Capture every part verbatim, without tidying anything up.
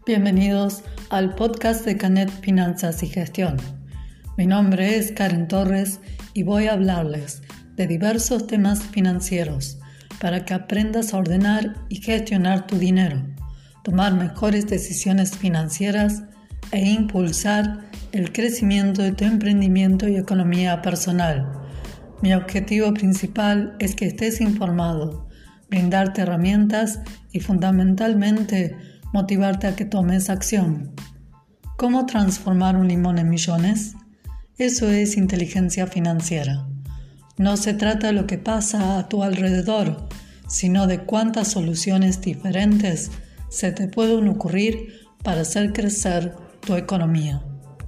Bienvenidos al podcast de Canet Finanzas y Gestión. Mi nombre es Karen Torres y voy a hablarles de diversos temas financieros para que aprendas a ordenar y gestionar tu dinero, tomar mejores decisiones financieras e impulsar el crecimiento de tu emprendimiento y economía personal. Mi objetivo principal es que estés informado, brindarte herramientas y fundamentalmente motivarte a que tomes acción. ¿Cómo transformar un limón en millones? Eso es inteligencia financiera. No se trata de lo que pasa a tu alrededor, sino de cuántas soluciones diferentes se te pueden ocurrir para hacer crecer tu economía.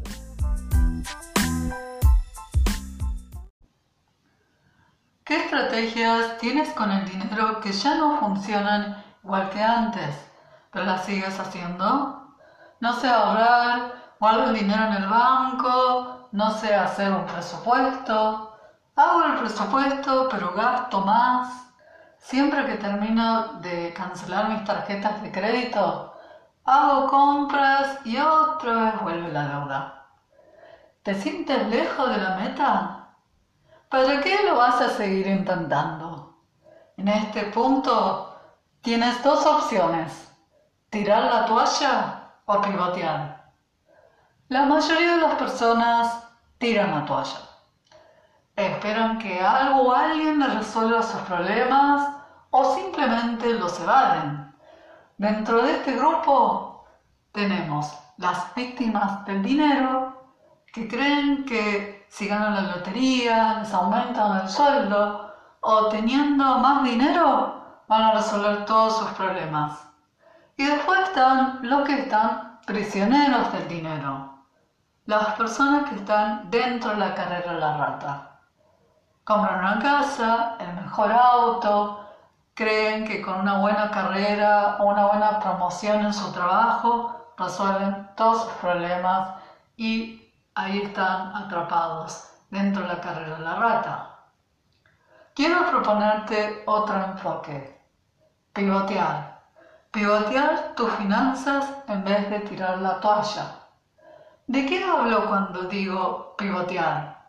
¿Qué estrategias tienes con el dinero que ya no funcionan igual que antes, pero las sigues haciendo? No sé ahorrar, guardo el dinero en el banco, no sé hacer un presupuesto, hago el presupuesto pero gasto más. Siempre que termino de cancelar mis tarjetas de crédito, hago compras y otra vez vuelve la deuda. ¿Te sientes lejos de la meta? ¿Para qué lo vas a seguir intentando? En este punto tienes dos opciones: tirar la toalla o pivotear. La mayoría de las personas tiran la toalla. Esperan que algo o alguien les resuelva sus problemas o simplemente los evaden. Dentro de este grupo tenemos las víctimas del dinero que creen que si ganan la lotería les aumentan el sueldo o teniendo más dinero van a resolver todos sus problemas. Y después están los que están prisioneros del dinero, las personas que están dentro de la carrera de la rata. Compran una casa, el mejor auto, creen que con una buena carrera o una buena promoción en su trabajo resuelven todos sus problemas y ahí están atrapados dentro de la carrera de la rata. Quiero proponerte otro enfoque: pivotear. Pivotear tus finanzas en vez de tirar la toalla. ¿De qué hablo cuando digo pivotear?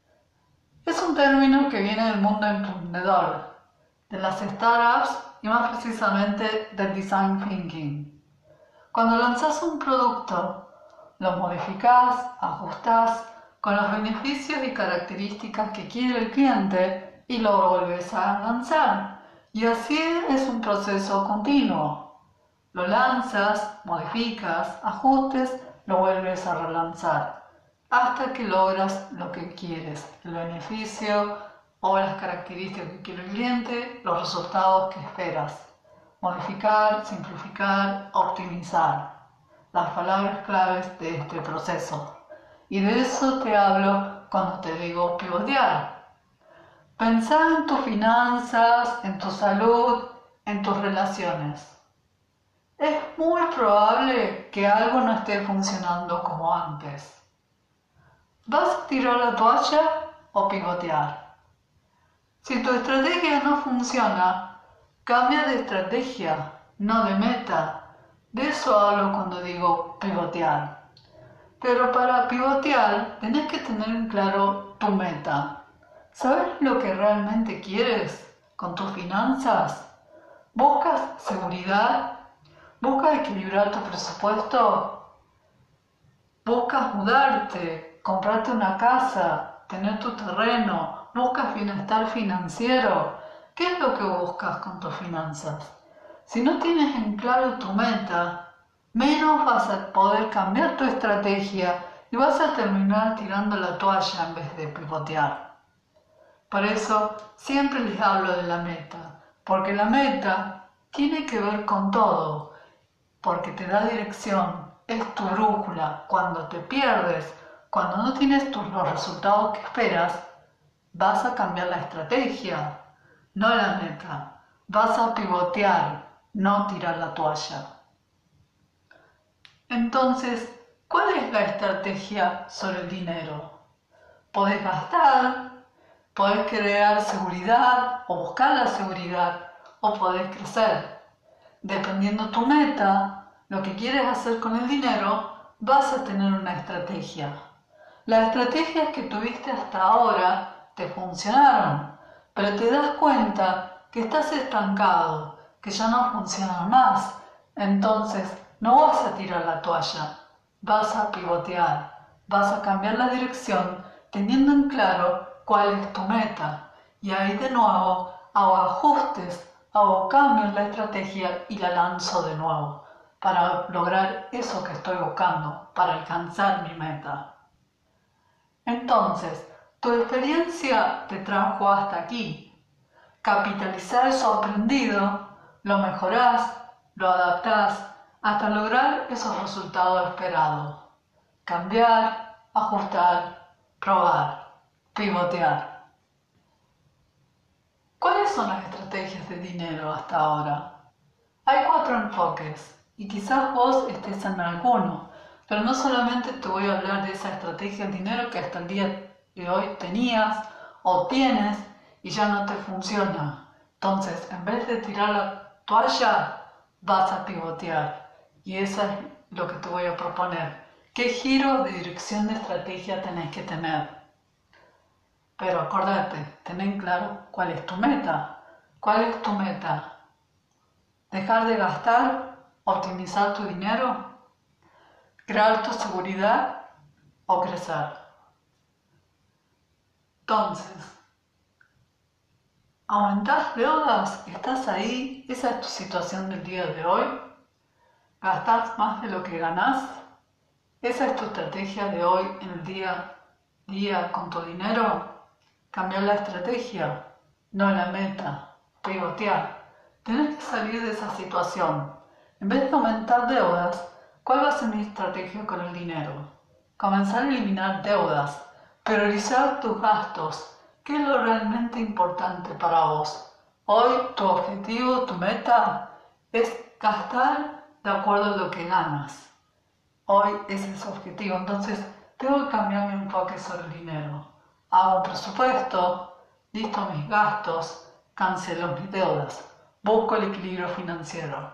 Es un término que viene del mundo emprendedor, de las startups y más precisamente del design thinking. Cuando lanzas un producto, lo modificás, ajustás con los beneficios y características que quiere el cliente y lo vuelves a lanzar. Y así es un proceso continuo. Lo lanzas, modificas, ajustes, lo vuelves a relanzar hasta que logras lo que quieres, el beneficio o las características que quiere el cliente, los resultados que esperas. Modificar, simplificar, optimizar. Las palabras claves de este proceso. Y de eso te hablo cuando te digo pivotear. Pensá en tus finanzas, en tu salud, en tus relaciones. Es muy probable que algo no esté funcionando como antes. ¿Vas a tirar la toalla o pivotear? Si tu estrategia no funciona, cambia de estrategia, no de meta. De eso hablo cuando digo pivotear. Pero para pivotear tenés que tener en claro tu meta. ¿Sabes lo que realmente quieres con tus finanzas? ¿Buscas seguridad? ¿Buscas equilibrar tu presupuesto? ¿Buscas mudarte, comprarte una casa, tener tu terreno? ¿Buscas bienestar financiero? ¿Qué es lo que buscas con tus finanzas? Si no tienes en claro tu meta, menos vas a poder cambiar tu estrategia y vas a terminar tirando la toalla en vez de pivotear. Por eso siempre les hablo de la meta, porque la meta tiene que ver con todo, porque te da dirección, es tu brújula. Cuando te pierdes, cuando no tienes tus, los resultados que esperas, vas a cambiar la estrategia, no la meta. Vas a pivotear, no tirar la toalla. Entonces, ¿cuál es la estrategia sobre el dinero? Podés gastar, podés crear seguridad o buscar la seguridad, o podés crecer. Dependiendo tu meta, lo que quieres hacer con el dinero, vas a tener una estrategia. Las estrategias que tuviste hasta ahora te funcionaron, pero te das cuenta que estás estancado, que ya no funcionan más. Entonces, no vas a tirar la toalla, vas a pivotear, vas a cambiar la dirección teniendo en claro cuál es tu meta. Y ahí de nuevo hago ajustes, hago cambios en la estrategia y la lanzo de nuevo para lograr eso que estoy buscando, para alcanzar mi meta. Entonces, tu experiencia te trajo hasta aquí. Capitalizar eso aprendido, lo mejorás, lo adaptás hasta lograr esos resultados esperados. Cambiar, ajustar, probar, pivotear. ¿Cuáles son las estrategias de dinero hasta ahora? Hay cuatro enfoques y quizás vos estés en alguno, pero no solamente te voy a hablar de esa estrategia del dinero que hasta el día de hoy tenías o tienes y ya no te funciona. Entonces, en vez de tirar la toalla, vas a pivotear. Y eso es lo que te voy a proponer. ¿Qué giro de dirección de estrategia tenés que tener? Pero acordate, ten claro cuál es tu meta. ¿Cuál es tu meta? ¿Dejar de gastar? ¿Optimizar tu dinero? ¿Crear tu seguridad? ¿O crecer? Entonces, ¿aumentás deudas? ¿Estás ahí? ¿Esa es tu situación del día de hoy? ¿Gastás más de lo que ganás? ¿Esa es tu estrategia de hoy en el día a día con tu dinero? Cambiar la estrategia, no la meta, pivotear. Tenés que salir de esa situación. En vez de aumentar deudas, ¿cuál va a ser mi estrategia con el dinero? Comenzar a eliminar deudas, priorizar tus gastos. ¿Qué es lo realmente importante para vos? Hoy tu objetivo, tu meta es gastar de acuerdo a lo que ganas. Hoy ese es su objetivo, entonces tengo que cambiar mi enfoque sobre el dinero. Hago un presupuesto, listo mis gastos, cancelo mis deudas, busco el equilibrio financiero.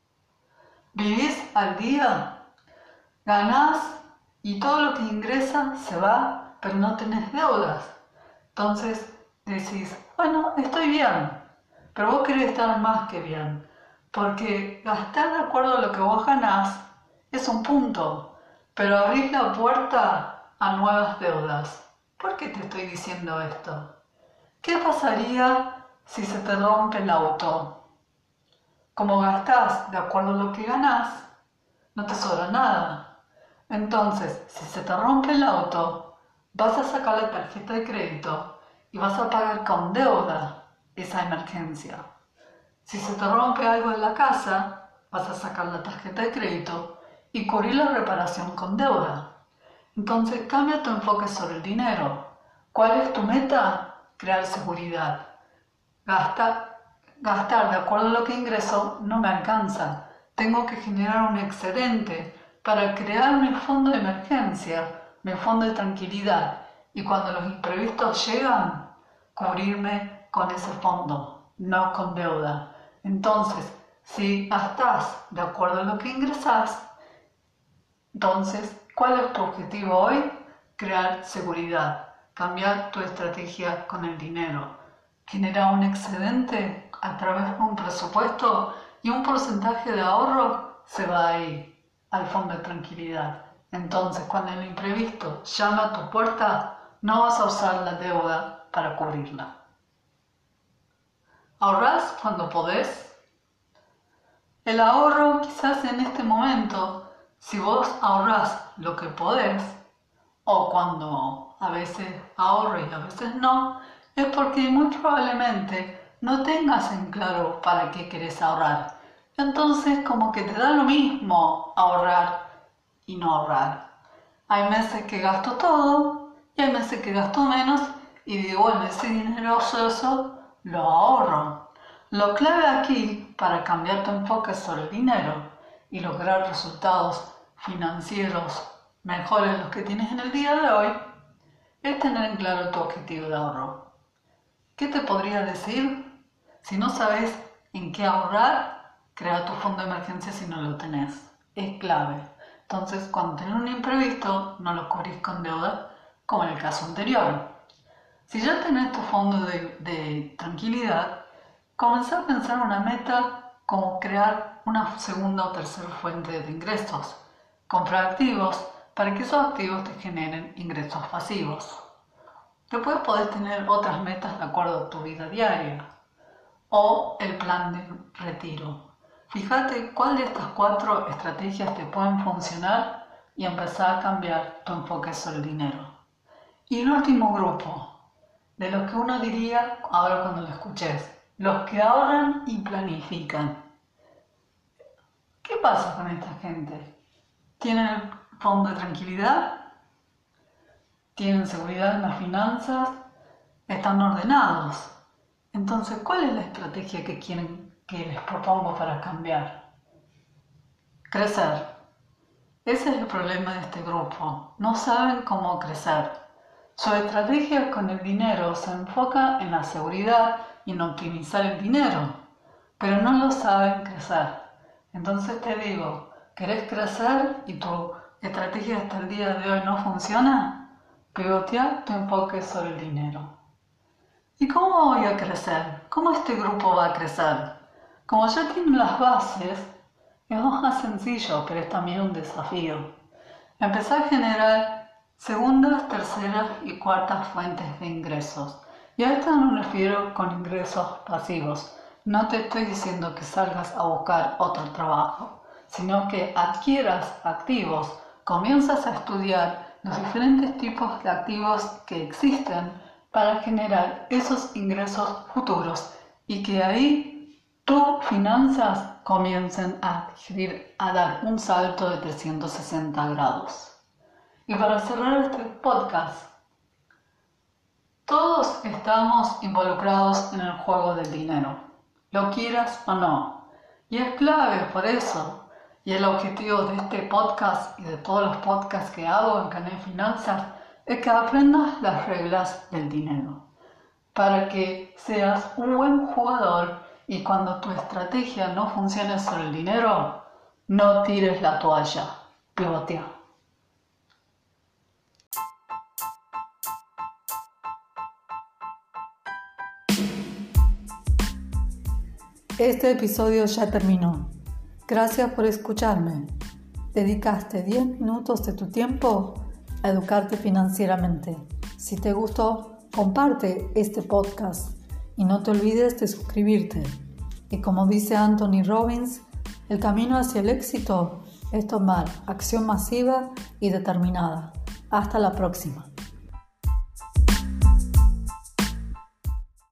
¿Vivís al día? ¿Ganás? Y todo lo que ingresa se va, pero no tenés deudas. Entonces decís, bueno, estoy bien, pero vos querés estar más que bien, porque gastar de acuerdo a lo que vos ganás es un punto, pero abrís la puerta a nuevas deudas. ¿Por qué te estoy diciendo esto? ¿Qué pasaría si se te rompe el auto? Como gastás de acuerdo a lo que ganás, no te sobra nada. Entonces, si se te rompe el auto, vas a sacar la tarjeta de crédito y vas a pagar con deuda esa emergencia. Si se te rompe algo en la casa, vas a sacar la tarjeta de crédito y cubrir la reparación con deuda. Entonces cambia tu enfoque sobre el dinero. ¿Cuál es tu meta? Crear seguridad. Gasta, gastar de acuerdo a lo que ingreso no me alcanza. Tengo que generar un excedente para crear mi fondo de emergencia, mi fondo de tranquilidad. Y cuando los imprevistos llegan, cubrirme con ese fondo, no con deuda. Entonces, si gastás de acuerdo a lo que ingresás, entonces, ¿cuál es tu objetivo hoy? Crear seguridad, cambiar tu estrategia con el dinero, generar un excedente a través de un presupuesto y un porcentaje de ahorro se va ahí, al fondo de tranquilidad. Entonces, cuando el imprevisto llama a tu puerta, no vas a usar la deuda para cubrirla. ¿Ahorrás cuando podés? El ahorro quizás en este momento, si vos ahorrás lo que podés, o cuando a veces ahorro y a veces no, es porque muy probablemente no tengas en claro para qué querés ahorrar. Entonces como que te da lo mismo ahorrar y no ahorrar. Hay meses que gasto todo y hay meses que gasto menos y digo, bueno, ese dinero ocioso lo ahorro. Lo clave aquí para cambiar tu enfoque sobre el dinero y lograr resultados financieros mejores de los que tienes en el día de hoy es tener en claro tu objetivo de ahorro. ¿Qué te podría decir? Si no sabes en qué ahorrar, crea tu fondo de emergencia si no lo tenés. es clave. Entonces, cuando tenés un imprevisto, no lo cubrís con deuda, como en el caso anterior. Si ya tenés tu fondo de, de tranquilidad, comenzá a pensar una meta como crear una segunda o tercera fuente de ingresos. Comprar activos para que esos activos te generen ingresos pasivos. Después podés tener otras metas de acuerdo a tu vida diaria o el plan de retiro. Fíjate cuál de estas cuatro estrategias te pueden funcionar y empezar a cambiar tu enfoque sobre el dinero. Y el último grupo, de los que uno diría, ahora cuando lo escuches, los que ahorran y planifican. ¿Qué pasa con esta gente? ¿Tienen el fondo de tranquilidad? ¿Tienen seguridad en las finanzas? ¿Están ordenados? Entonces, ¿cuál es la estrategia que quieren que les propongo para cambiar? Crecer. Ese es el problema de este grupo. No saben cómo crecer. Su estrategia con el dinero se enfoca en la seguridad y en optimizar el dinero, pero no lo saben crecer. Entonces te digo, ¿querés crecer y tu estrategia hasta el día de hoy no funciona? Pivotea tu enfoque sobre el dinero. ¿Y cómo voy a crecer? ¿Cómo este grupo va a crecer? Como ya tienen las bases, es más sencillo, pero es también un desafío. Empezar a generar segundas, terceras y cuartas fuentes de ingresos. Y a esto no me refiero con ingresos pasivos. No te estoy diciendo que salgas a buscar otro trabajo, sino que adquieras activos, comienzas a estudiar los diferentes tipos de activos que existen para generar esos ingresos futuros y que ahí tus finanzas comiencen a, adquirir, a dar un salto de trescientos sesenta grados. Y para cerrar este podcast, todos estamos involucrados en el juego del dinero, lo quieras o no, y es clave por eso. Y el objetivo de este podcast y de todos los podcasts que hago en Canal Finanzas es que aprendas las reglas del dinero para que seas un buen jugador y cuando tu estrategia no funcione sobre el dinero, no tires la toalla, pivotea. Este episodio ya terminó. Gracias por escucharme. Dedicaste diez minutos de tu tiempo a educarte financieramente. Si te gustó, comparte este podcast y no te olvides de suscribirte. Y como dice Anthony Robbins, el camino hacia el éxito es tomar acción masiva y determinada. Hasta la próxima.